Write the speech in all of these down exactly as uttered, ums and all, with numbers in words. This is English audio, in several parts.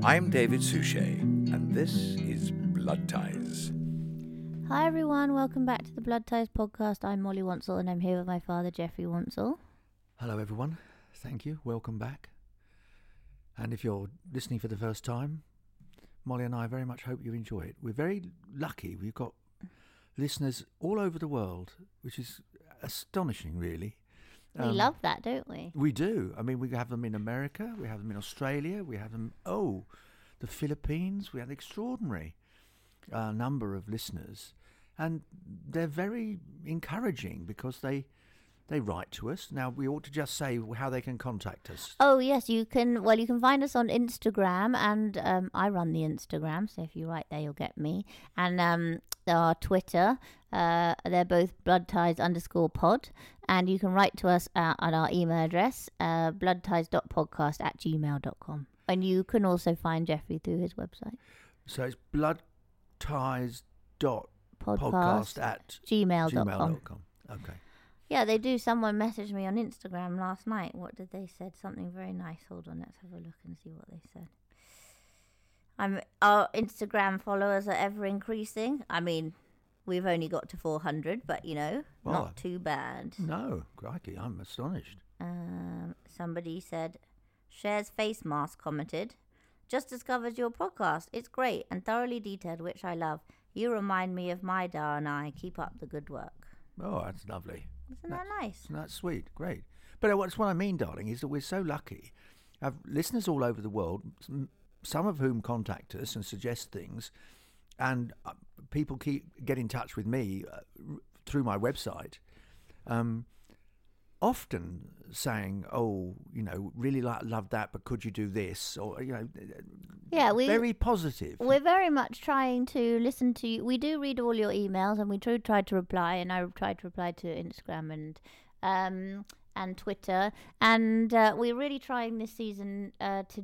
I'm David Suchet, and this is Blood Ties. Hi everyone, welcome back to the Blood Ties podcast. I'm Molly Wansell and I'm here with my father, Jeffrey Wansell. Hello everyone, thank you, welcome back. And if you're listening for the first time, Molly and I very much hope you enjoy it. We're very lucky, we've got listeners all over the world, which is astonishing really. We Um, love that, don't we? We do. I mean, we have them in America, we have them in Australia, we have them, oh, the Philippines. We have an extraordinary uh, number of listeners. And they're very encouraging because they they write to us. Now, we ought to just say how they can contact us. Oh yes, you can. Well, you can find us on Instagram, and um, I run the Instagram, so if you write there, you'll get me. And um, our Twitter, uh, they're both bloodties underscore pod, and you can write to us uh, on our email address, uh, bloodties.podcast at gmail dot com. And you can also find Jeffrey through his website. So it's bloodties dot Podcast, podcast at gmail dot com. gmail dot com. Okay. Yeah, they do. Someone messaged me on Instagram last night. What did they said? Something very nice. Hold on, let's have a look and see what they said. I'm our Instagram followers are ever increasing. I mean, we've only got to four hundred, but you know, Well, not too bad. No, crikey, I'm astonished. Um, somebody said, Cher's face mask commented, just discovered your podcast. It's great and thoroughly detailed, which I love. You remind me of my Dar and I. Keep up the good work. Oh, that's lovely. Isn't that nice? That's sweet, great. But uh, what's what I mean, darling, is that we're so lucky. I have listeners all over the world, m- some of whom contact us and suggest things, and uh, people keep get in touch with me uh, r- through my website, um, often saying, "Oh, you know, really like love that, but could you do this?" Or you know, Yeah, we very positive. We're very much trying to listen to you. We do read all your emails, and we do try to reply. And I tried to reply to Instagram and um, and Twitter. And uh, we're really trying this season uh, to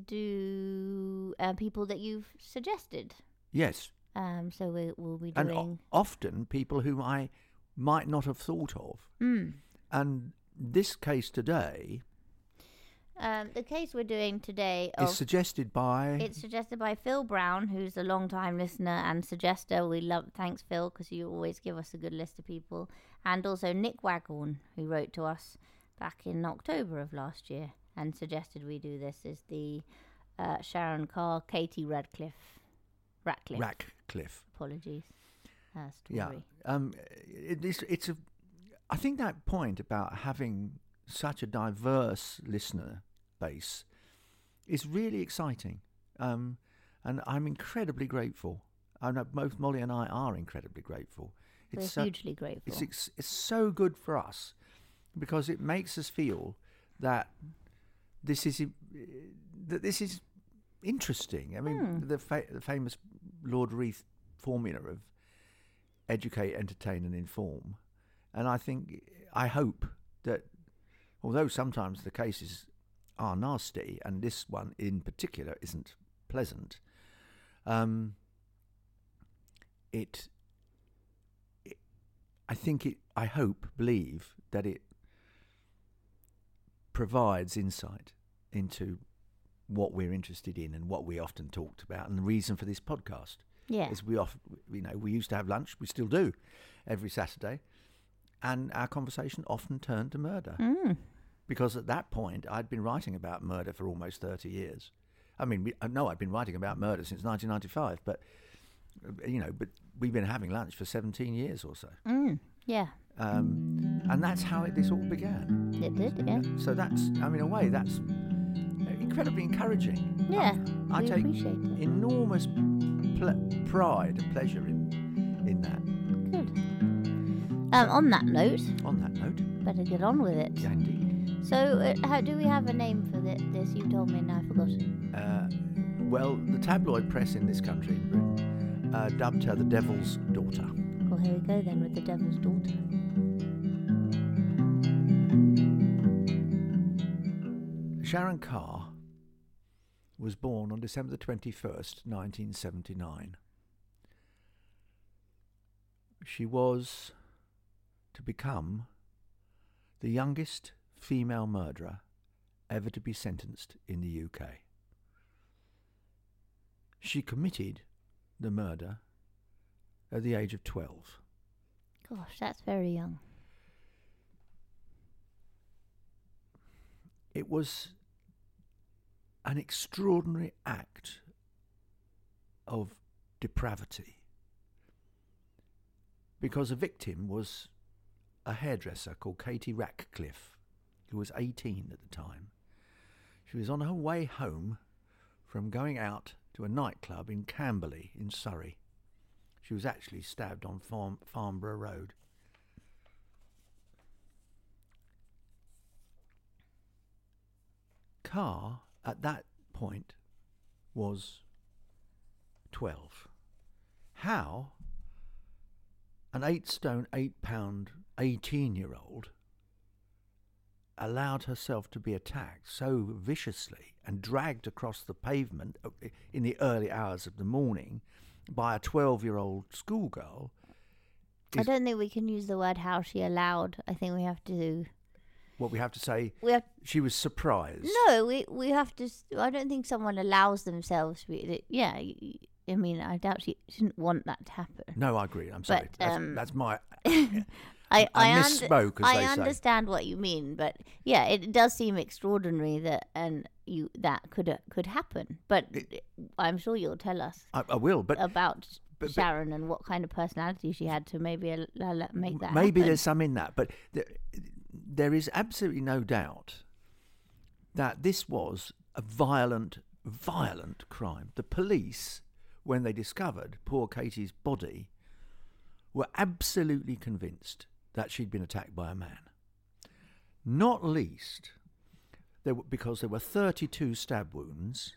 do uh, people that you've suggested. Yes, Um, so we, we'll be and doing. o- often people whom I might not have thought of, Mm. and this case today Um, the case we're doing today is of suggested by. it's suggested by Phil Brown, who's a long-time listener and suggester. We love, thanks Phil, because you always give us a good list of people. And also Nick Waghorn, who wrote to us back in October of last year and suggested we do this. Is the uh, Sharon Carr, Katie Radcliffe, Ratcliffe. Ratcliffe. Apologies. Uh, story. Yeah. Um, it, it's, it's a. I think that point about having such a diverse listener base is really exciting, um, and I'm incredibly grateful. I know both Molly and I are incredibly grateful. We're so, hugely grateful. It's ex- it's so good for us because it makes us feel that this is that this is interesting. I mean, Hmm. the, fa- the famous Lord Reith formula of educate, entertain, and inform. And I think, I hope that, although sometimes the cases are nasty, and this one in particular isn't pleasant, um, it, it, I think it, I hope, believe that it provides insight into what we're interested in and what we often talked about, and the reason for this podcast. Yeah. Is we often, you know, we used to have lunch, we still do, every Saturday. And our conversation often turned to murder. Mm. Because at that point, I'd been writing about murder for almost thirty years. I mean, we, no, I'd been writing about murder since nineteen ninety-five, but, you know, but we've been having lunch for seventeen years or so. Mm. Yeah. Um, and that's how it, this all began. It did, yeah. So that's, I mean, in a way, that's incredibly encouraging. Yeah, I, I we take appreciate it. enormous ple- pride and pleasure in, in that. Good. Um, on that note, On that note, better get on with it. yeah, indeed. So, uh, how do we have a name for thi- this? You told me, and I've forgotten. Uh, well, the tabloid press in this country, in Britain, uh, dubbed her the Devil's Daughter. Well, here we go then with the Devil's Daughter. Sharon Carr was born on December the twenty-first, nineteen seventy-nine. She was to become the youngest female murderer ever to be sentenced in the U K. She committed the murder at the age of twelve. Gosh, that's very young. It was an extraordinary act of depravity, because the victim was a hairdresser called Katie Ratcliffe, who was eighteen at the time. She was on her way home from going out to a nightclub in Camberley in Surrey. She was actually stabbed on Farm- Farnborough Road. Carr, at that point, was twelve. How an eight stone, eight pound, eighteen-year-old allowed herself to be attacked so viciously and dragged across the pavement in the early hours of the morning by a twelve-year-old schoolgirl. I don't think we can use the word how she allowed. I think we have to... What we have to say, We have she was surprised. no. We we have to. s- I don't think someone allows themselves to be. Yeah. y- y- I mean, I doubt she shouldn't want that to happen. No, I agree. I'm sorry. But, that's, um, that's my... I I I, und- misspoke, as I they say. understand what you mean, but yeah, it does seem extraordinary that and you that could uh, could happen. But I'm sure you'll tell us I, I will, but about but- but- Sharon and what kind of personality she had to maybe al- al- make that maybe happen. there's some in that. But there, there is absolutely no doubt that this was a violent, violent crime. The police, when they discovered poor Katie's body, were absolutely convinced that she'd been attacked by a man. Not least there were, because there were thirty-two stab wounds.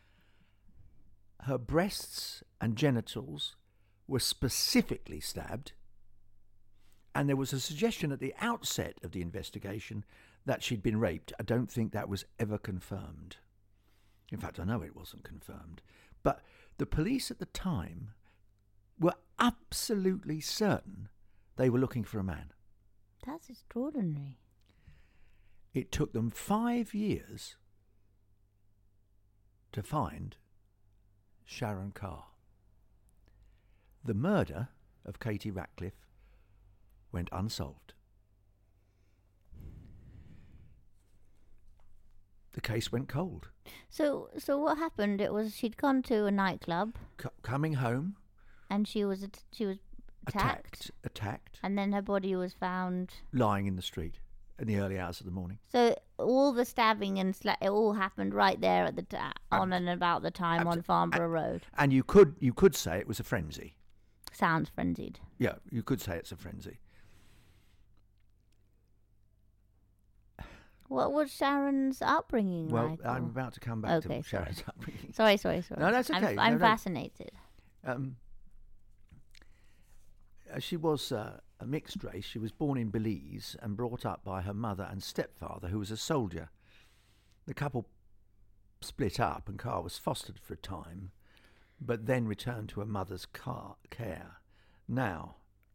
Her breasts and genitals were specifically stabbed, and there was a suggestion at the outset of the investigation that she'd been raped. I don't think that was ever confirmed. In fact, I know it wasn't confirmed. But the police at the time were absolutely certain they were looking for a man. That's extraordinary. It took them five years to find Sharon Carr. The murder of Katie Ratcliffe went unsolved. The case went cold. So so what happened? It was she'd gone to a nightclub C- coming home, and she was at- she was attacked, attacked, attacked, and then her body was found. lying in the street in the early hours of the morning. So all the stabbing and sla- it all happened right there at the ta- on and about the time on abso- Farnborough Road. And you could you could say it was a frenzy. Sounds frenzied. Yeah, you could say it's a frenzy. What was Sharon's upbringing Well, like? I'm or- about to come back Okay, to Sharon's upbringing. Sorry, sorry, sorry. No, that's I'm, okay. I'm No, no. fascinated. Um, uh, she was uh, a mixed race. She was born in Belize and brought up by her mother and stepfather, who was a soldier. The couple split up, and Carr was fostered for a time, but then returned to her mother's car- care. Now,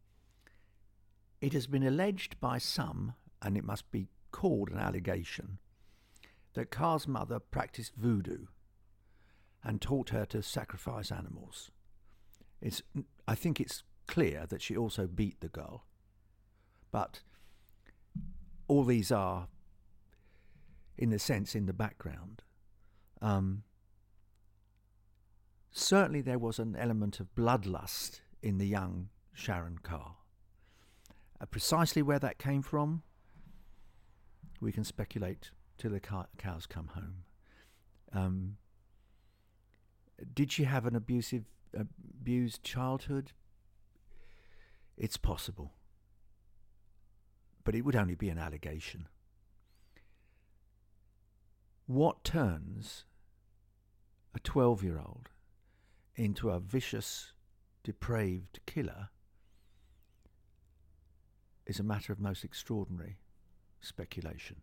it has been alleged by some, and it must be called an allegation, that Carr's mother practiced voodoo and taught her to sacrifice animals. It's, I think it's clear that she also beat the girl. But all these are, in a sense, in the background. Um, certainly there was an element of bloodlust in the young Sharon Carr. Uh, precisely where that came from, we can speculate till the cow- cows come home. Um, did she have an abusive, abused childhood? It's possible. But it would only be an allegation. What turns a twelve-year-old into a vicious, depraved killer is a matter of most extraordinary speculation.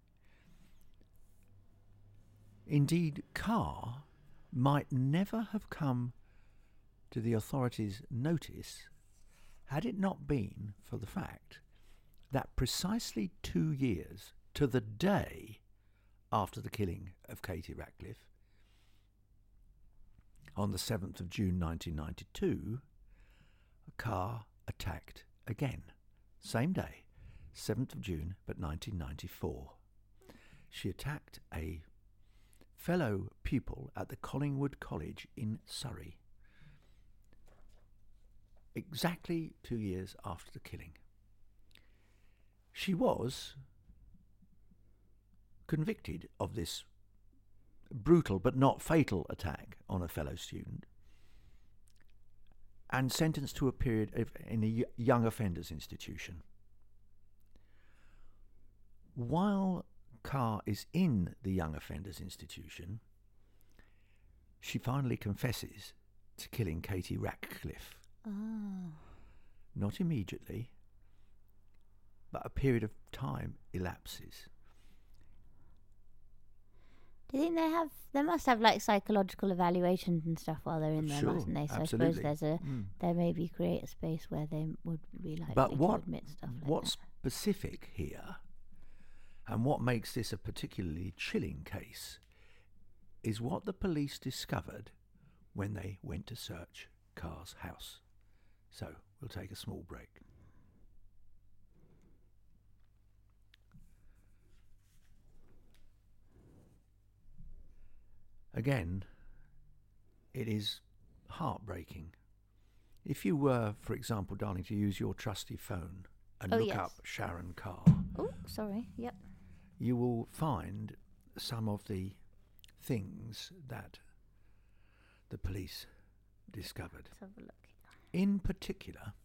Indeed, Carr might never have come to the authorities' notice had it not been for the fact that precisely two years to the day after the killing of Katie Ratcliffe, On the seventh of June nineteen ninety-two, Carr attacked again. Same day, seventh of June, but nineteen ninety-four. She attacked a fellow pupil at the Collingwood College in Surrey, exactly two years after the killing. She was convicted of this brutal but not fatal attack on a fellow student and sentenced to a period of, in a young offenders institution. While Carr is in the young offenders institution, she finally confesses to killing Katie Ratcliffe. Oh. Not immediately, but a period of time elapses. Do you think they have? They must have like psychological evaluations and stuff while they're in there, Sure, mustn't they? So absolutely. I suppose there's a Mm. there maybe create a space where they would be like But to what admit stuff like what's that. specific here, and what makes this a particularly chilling case, is what the police discovered when they went to search Carr's house. So we'll take a small break. Again, it is heartbreaking. If you were, for example, darling, to use your trusty phone and Oh, look yes. up Sharon Carr, Oh, sorry. Yep. you will find some of the things that the police discovered. Let's have a look. In particular,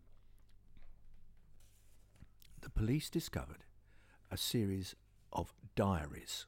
the police discovered a series of diaries.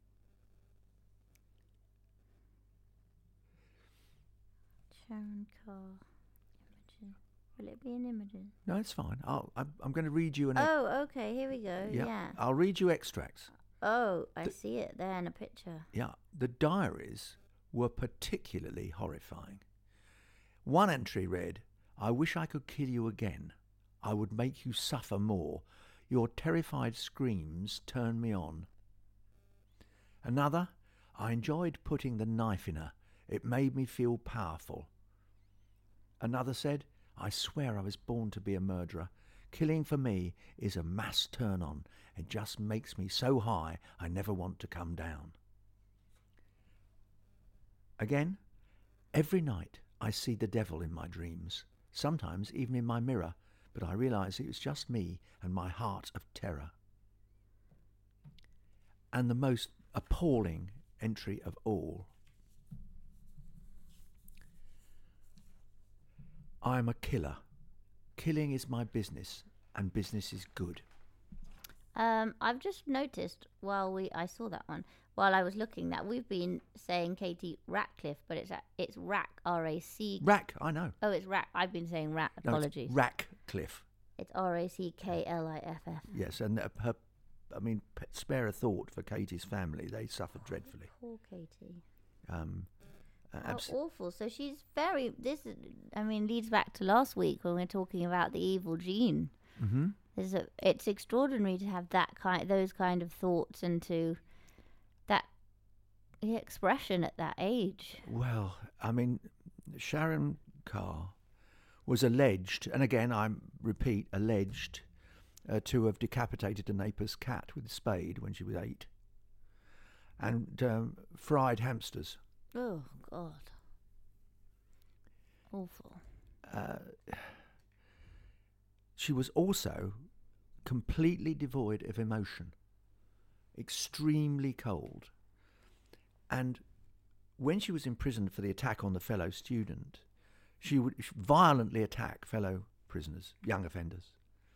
Sharon Carr. Imogen. Will it be an Imogen? No, it's fine. I'll, I'm, I'm going to read you an. Oh, okay. Here we go. yeah, Yeah. I'll read you extracts. Oh, I The- see it there in a picture. Yeah, the diaries were particularly horrifying. One entry read, "I wish I could kill you again. I would make you suffer more. Your terrified screams turn me on." Another, "I enjoyed putting the knife in her. It made me feel powerful." Another said, "I swear I was born to be a murderer. Killing for me is a mass turn-on. It just makes me so high I never want to come down." Again, "Every night I see the devil in my dreams, sometimes even in my mirror, but I realise it was just me and my heart of terror." And the most appalling entry of all, "I am a killer. Killing is my business, and business is good." Um, I've just noticed while we I saw that one while I was looking that we've been saying Katie Ratcliffe, but it's a, it's Rack R A C. Rack, I know. Oh, it's Rack. I've been saying Rat. No, it's Apologies. Ratcliffe. It's R A C K L I F F. Yes, and uh, her, I mean, p- spare a thought for Katie's family. They suffered dreadfully. Poor Katie. Um, uh, How abs- awful. So she's very. This, is, I mean, leads back to last week when we were talking about the evil gene. mm-hmm. There's a, it's extraordinary to have that kind, those kind of thoughts, and to that the expression at that age. Well, I mean, Sharon Carr was alleged, and again I repeat, alleged, uh, to have decapitated a neighbour's cat with a spade when she was eight, and um, fried hamsters. Oh God. Awful. Uh, she was also completely devoid of emotion, extremely cold. And when she was imprisoned for the attack on the fellow student, she would violently attack fellow prisoners, young offenders.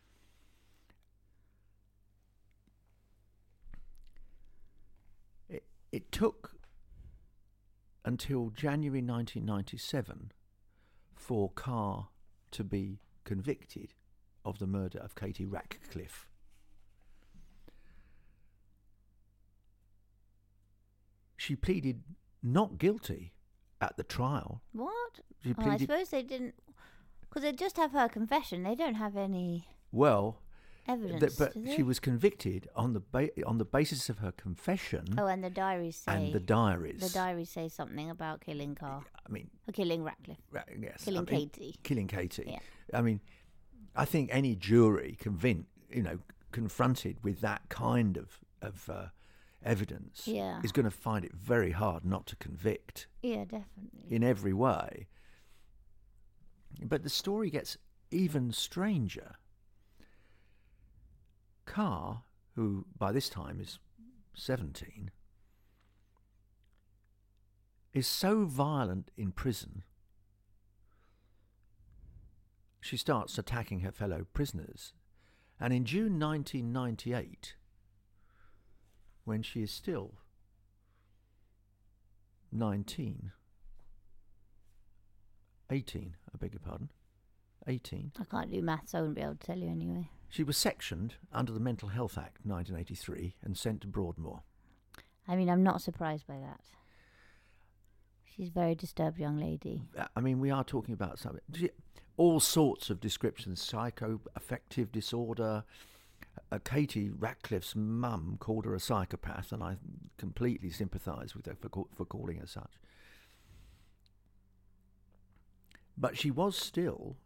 It, it took until January nineteen ninety-seven for Carr to be convicted of the murder of Katie Ratcliffe. She pleaded not guilty at the trial. What? She Oh, I pleaded, suppose they didn't, because they just have her confession. They don't have any. well, evidence. but do she they? was convicted on the ba- on the basis of her confession Oh, and the diaries say. and the diaries. The diaries say something about killing Carr. I mean, Or killing Ratcliffe. ra- yes, Killing I mean, Katie. Killing Katie. Yeah. I mean, I think any jury convinced, you know, confronted with that kind of of uh, evidence Yeah. is going to find it very hard not to convict Yeah, definitely. in every way. But the story gets even stranger. Carr, who by this time is seventeen, is so violent in prison, she starts attacking her fellow prisoners. And in June nineteen ninety-eight, when she is still nineteen, eighteen, I beg your pardon, eighteen, I can't do maths, so I wouldn't be able to tell you anyway. she was sectioned under the Mental Health Act nineteen eighty-three and sent to Broadmoor. I mean, I'm not surprised by that. She's a very disturbed young lady. Uh, I mean, we are talking about something, all sorts of descriptions, psychoaffective disorder. Uh, Katie Ratcliffe's mum called her a psychopath, and I completely sympathise with her for, ca- for calling her such. But she was still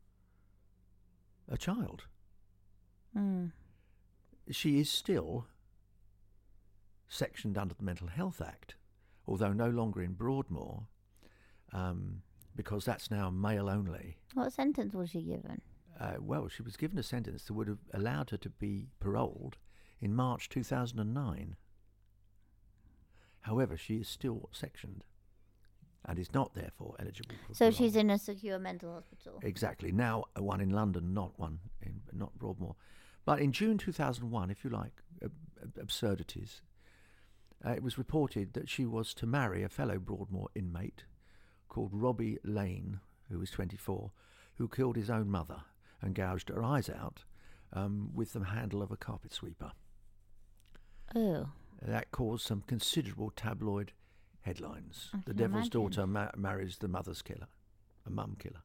a child. Mm. She is still sectioned under the Mental Health Act, although no longer in Broadmoor, um, because that's now male only. What sentence was she given? Uh, well, she was given a sentence that would have allowed her to be paroled in March two thousand nine. However, she is still sectioned and is not therefore eligible for So parole. she's in a secure mental hospital. Exactly. Now uh, one in London, not one in not Broadmoor. But in June two thousand one, if you like, ab- ab- absurdities, uh, it was reported that she was to marry a fellow Broadmoor inmate called Robbie Lane, who was twenty-four, who killed his own mother and gouged her eyes out um, with the handle of a carpet sweeper. Oh. That caused some considerable tabloid headlines. I The can Devil's imagine. Daughter ma- marries the mother's killer, a mum killer.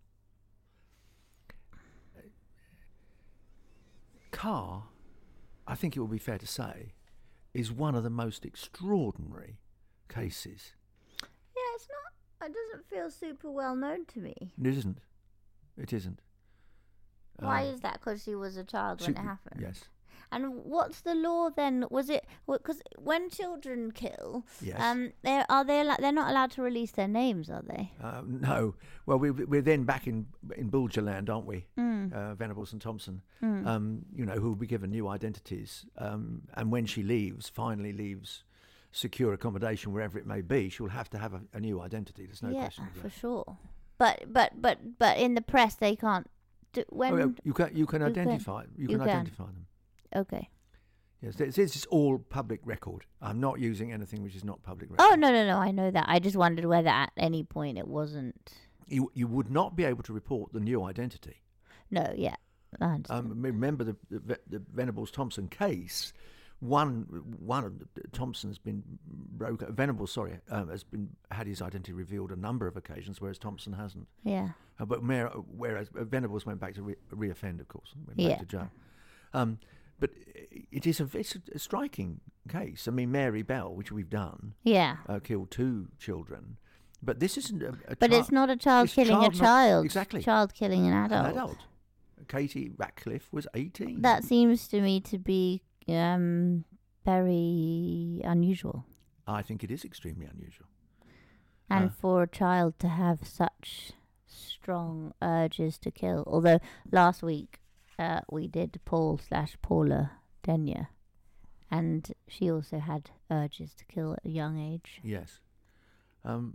Carr, I think it would be fair to say, is one of the most extraordinary cases. Yeah, it's not. It doesn't feel super well known to me. It isn't. It isn't. Why Um, is that? Because she was a child when she- it happened. Yes. And what's the law then? Was it because when children kill, Yes. um, they are they allo- they're not allowed to release their names, are they? Uh, no. Well, we, we're then back in in Bulger land, aren't we? Mm. Uh, Venables and Thompson, Mm. um, you know, who will be given new identities. Um, and when she leaves, finally leaves secure accommodation, wherever it may be, she'll have to have a, a new identity. There's no yeah, question of for that. sure. But but but but in the press they can't. Do, when Oh, yeah, you can you can you can- identify you you can can. identify them. okay. Yes, this, this is all public record. I'm not using anything which is not public record. Oh no no no! I know that. I just wondered whether at any point it wasn't. You you would not be able to report the new identity. No, yeah. I understand. Um, remember the, the Ve- the Venables Thompson case. One one of the, Thompson's been broken. Venables, sorry, um, has been had his identity revealed a number of occasions, whereas Thompson hasn't. yeah. Uh, but mer- whereas uh, Venables went back to re- reoffend, of course, and went Yeah. back to jail. Um, but it is a it's a striking case. I mean, Mary Bell, which we've done, Yeah. uh, killed two children, but this isn't a, a But child, it's not a child it's killing child a not- child. exactly. Child killing an adult. an adult. Katie Ratcliffe was eighteen. That seems to me to be um, very unusual. I think it is extremely unusual. And Uh. for a child to have such strong urges to kill. Although last week uh, we did Paul slash Paula Denyer, and she also had urges to kill at a young age. Yes. Um,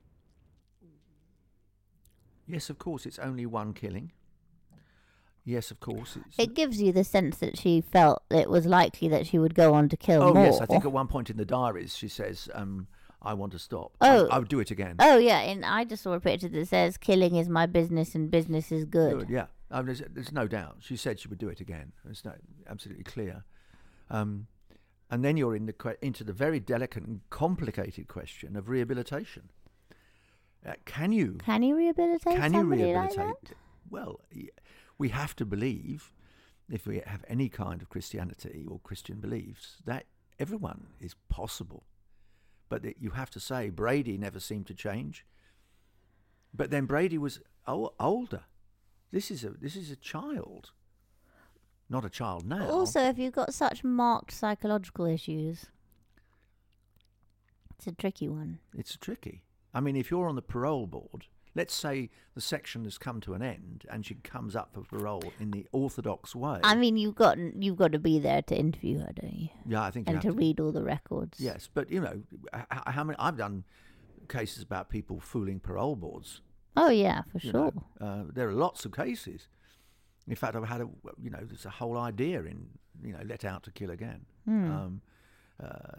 yes, of course, it's only one killing. Yes, of course. It's It gives you the sense that she felt it was likely that she would go on to kill oh, more. yes, I think at one point in the diaries she says, um, I want to stop. Oh. I, I would do it again. Oh yeah, and I just saw a picture that says "Killing is my business and business is good." yeah. Um, there's, there's no doubt. She said she would do it again. It's no, absolutely clear. Um, and then you're in the que- into the very delicate and complicated question of rehabilitation. Uh, can you Can you rehabilitate Can you somebody rehabilitate? like that? Well, y- we have to believe if we have any kind of Christianity or Christian beliefs, that everyone is possible. But that you have to say Brady never seemed to change. But then Brady was o- older. This is a this is a child, not a child now. Also, if you've got such marked psychological issues, it's a tricky one. It's tricky. I mean, if you're on the parole board, let's say the section has come to an end and she comes up for parole in the orthodox way. I mean, you've got you've got to be there to interview her, don't you? Yeah, I think you And have to read all the records. Yes, but you know, h- how many? I've done cases about people fooling parole boards. Oh yeah, for you sure. know. Uh, there are lots of cases. In fact, I've had a you know, there's a whole idea in you know, Let Out to Kill Again. Hmm. Um, uh,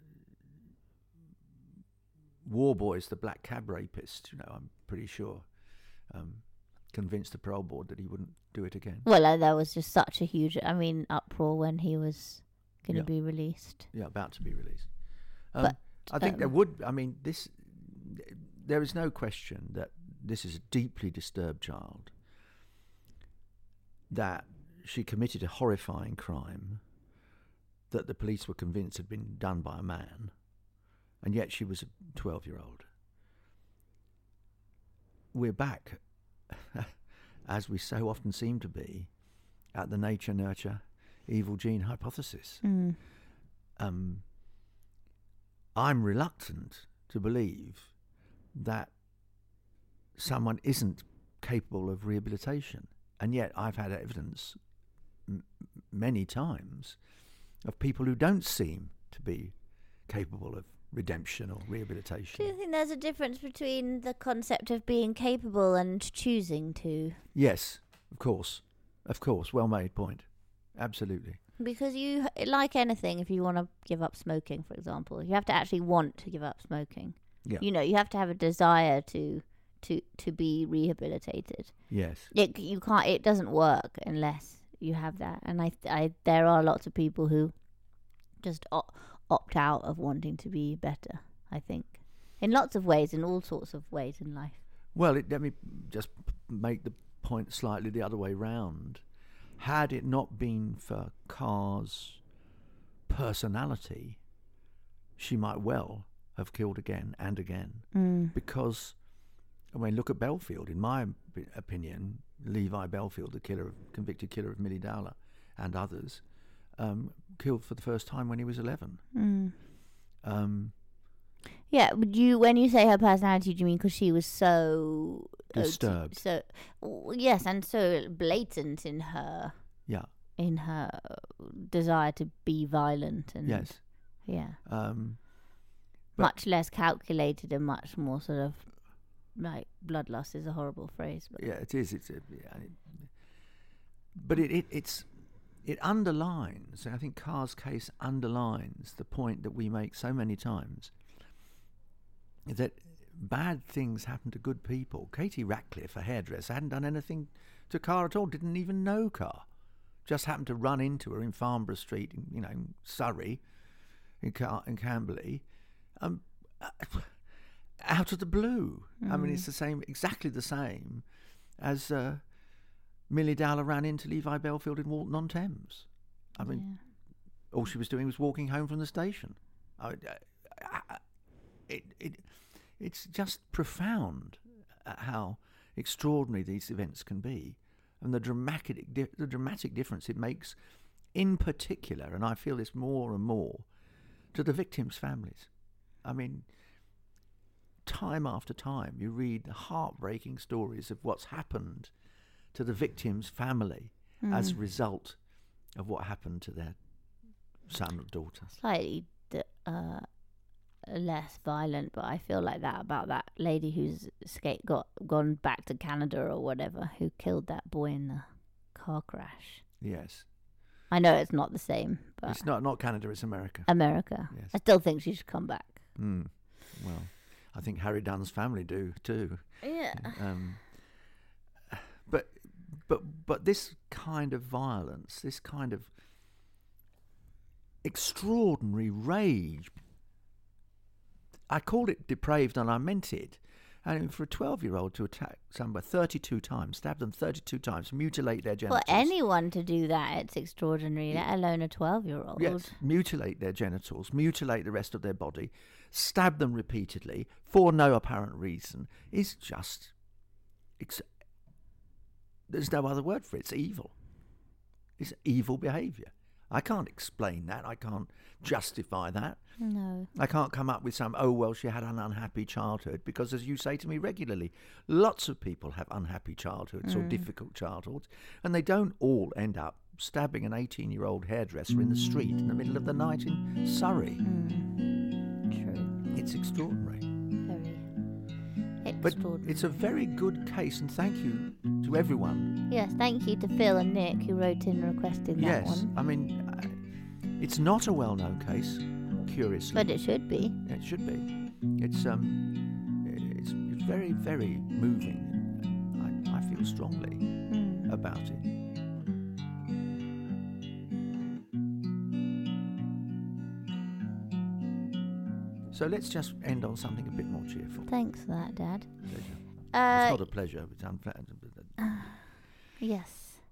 War Boys, the black cab rapist. You know, I'm pretty sure um, convinced the parole board that he wouldn't do it again. Well, uh, there was just such a huge, I mean, uproar when he was going to Yeah. be released. Yeah, about to be released. Um, But, I think there um, would. I mean, this. There is no question that this is a deeply disturbed child. That she committed a horrifying crime that the police were convinced had been done by a man, and yet she was a twelve-year-old. We're back, as we so often seem to be, at the nature-nurture evil gene hypothesis. Mm. Um, I'm reluctant to believe that someone isn't capable of rehabilitation. And yet I've had evidence m- many times of people who don't seem to be capable of redemption or rehabilitation. Do you think there's a difference between the concept of being capable and choosing to? Yes, of course. Of course. Well made point. Absolutely. Because you, like anything, if you want to give up smoking, for example, you have to actually want to give up smoking. Yeah. You know, you have to have a desire to to to be rehabilitated. Yes. It you can't. It doesn't work unless you have that. And I, I there are lots of people who just op- opt out of wanting to be better. I think in lots of ways, in all sorts of ways in life. Well, it, let me just make the point slightly the other way round. Had it not been for Carr's personality, she might well have killed again and again. Mm. Because, I mean, look at Belfield. In my opinion, Levi Belfield, the killer, convicted killer of Millie Dowler and others, um, killed for the first time when he was eleven. Mm. Um, Yeah, would you when you say her personality, do you mean because she was so uh, Disturbed. So w- yes, and so blatant in her yeah. in her desire to be violent and Yes. yeah, Um, but- much less calculated and much more sort of like bloodlust is a horrible phrase, but Yeah, it is. It's a, yeah, it, but it, it it's it underlines, and I think Carr's case underlines the point that we make so many times, that bad things happen to good people. Katie Ratcliffe, a hairdresser, hadn't done anything to Carr at all. Didn't even know Carr. Just happened to run into her in Farnborough Street, in, you know, in Surrey, in, Car- in Camberley. Um, out of the blue. Mm. I mean, it's the same, exactly the same as uh, Millie Dowler ran into Levi Belfield in Walton-on-Thames. I mean, yeah. all she was doing was walking home from the station. I, I, I, it, it, it's just profound how extraordinary these events can be, and the dramatic, di- the dramatic difference it makes, in particular, and I feel this more and more, to the victims' families. I mean, time after time, you read heartbreaking stories of what's happened to the victim's family mm. as a result of what happened to their son or daughter. Slightly uh, less violent, but I feel like that about that lady who's escaped, got gone back to Canada or whatever, who killed that boy in the car crash. Yes. I know it's not the same, but it's not not Canada, it's America. America. Yes. I still think she should come back. Mm. Well, I think Harry Dunn's family do too. Yeah. Um, but but but this kind of violence, this kind of extraordinary rage, I called it depraved and I meant it, And for a twelve-year-old to attack somebody thirty-two times, stab them thirty-two times, mutilate their For genitals. anyone to do that, it's extraordinary, let alone a twelve-year-old. Yes, mutilate their genitals, mutilate the rest of their body, stab them repeatedly for no apparent reason is just... It's, there's no other word for it. It's evil. It's evil behaviour. I can't explain that. I can't justify that. No. I can't come up with some, oh, well, she had an unhappy childhood, because as you say to me regularly, lots of people have unhappy childhoods Mm. or difficult childhoods, and they don't all end up stabbing an eighteen-year-old hairdresser in the street in the middle of the night in Surrey. Mm. True. It's extraordinary. Very But extraordinary. it's a very good case, and thank you to everyone. Yes, thank you to Phil and Nick who wrote in requesting that Yes, one. I mean, uh, it's not a well-known case, curiously. But it should be. It should be. It's um, it's, it's very, very moving. I, I feel strongly Mm. about it. So let's just end on something a bit more cheerful. Thanks for that, Dad. Pleasure. Uh, it's not a pleasure. It's unpleasant. yes.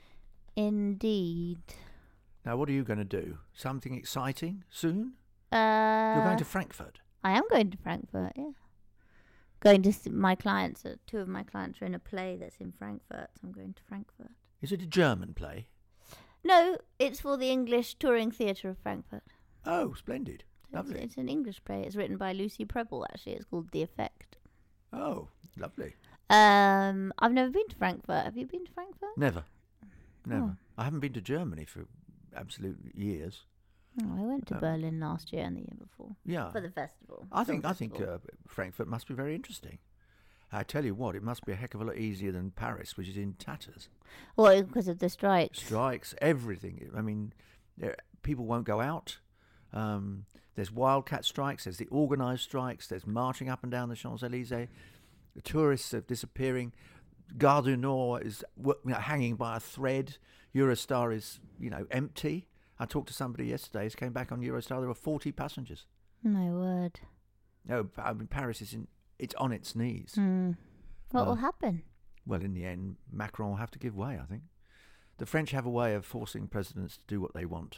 Indeed. Now, what are you going to do? Something exciting soon? Uh, You're going to Frankfurt. I am going to Frankfurt, yeah. Going to see my clients, uh, two of my clients are in a play that's in Frankfurt, so I'm going to Frankfurt. Is it a German play? No, it's for the English Touring Theatre of Frankfurt. Oh, splendid. It's, Lovely. it's an English play. It's written by Lucy Preble, actually. It's called The Effect. Oh, lovely. Um, I've never been to Frankfurt. Have you been to Frankfurt? Never. Never. Oh. I haven't been to Germany for absolute years. Oh, I went to Um, Berlin last year and the year before Yeah. for the festival. I film think I think festival. uh, Frankfurt must be very interesting. I tell you what, it must be a heck of a lot easier than Paris, which is in tatters. Well, because of the strikes. Strikes, everything. I mean, there, people won't go out. Um, there's wildcat strikes. There's the organised strikes. There's marching up and down the Champs-Élysées. The tourists are disappearing. Gare du Nord is wo- you know, hanging by a thread. Eurostar is, you know, empty. I talked to somebody yesterday who came back on Eurostar. There were forty passengers. My word. No, I mean, Paris is in. It's on its knees. Hmm. What Uh, will happen? Well, in the end, Macron will have to give way, I think. The French have a way of forcing presidents to do what they want.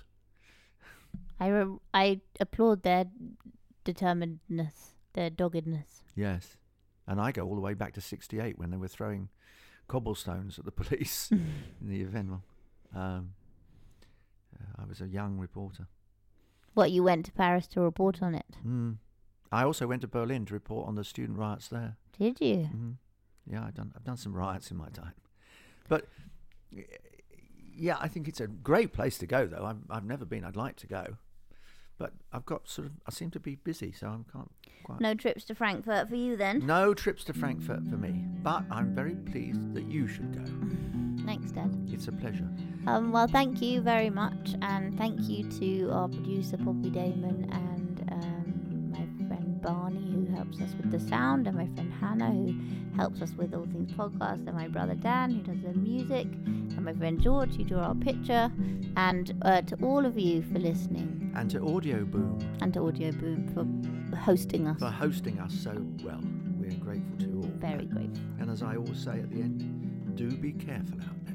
I, re- I applaud their determinedness, their doggedness. Yes. And I go all the way back to sixty-eight when they were throwing cobblestones at the police in the Evenwell. Um, uh, I was a young reporter. What, you went to Paris to report on it? Mm. I also went to Berlin to report on the student riots there. Did you? hmm Yeah, I've done, I've done some riots in my time. But, y- yeah, I think it's a great place to go, though. I've, I've never been. I'd like to go. But I've got sort of, I seem to be busy, so I can't quite. No trips to Frankfurt for you then? No trips to Frankfurt for me. But I'm very pleased that you should go. Thanks, Dad. It's a pleasure. Um, well, thank you very much, and thank you to our producer Poppy Damon and um, my friend Barney, who helps us with the sound, and my friend Hannah, who helps us with All Things Podcast, and my brother Dan, who does the music, and my friend George, who drew our picture, and uh, to all of you for listening, And to Audio Boom and to Audio Boom for hosting us. for hosting us so well. We're grateful to you all. Very grateful. And as I always say at the end, do be careful out there.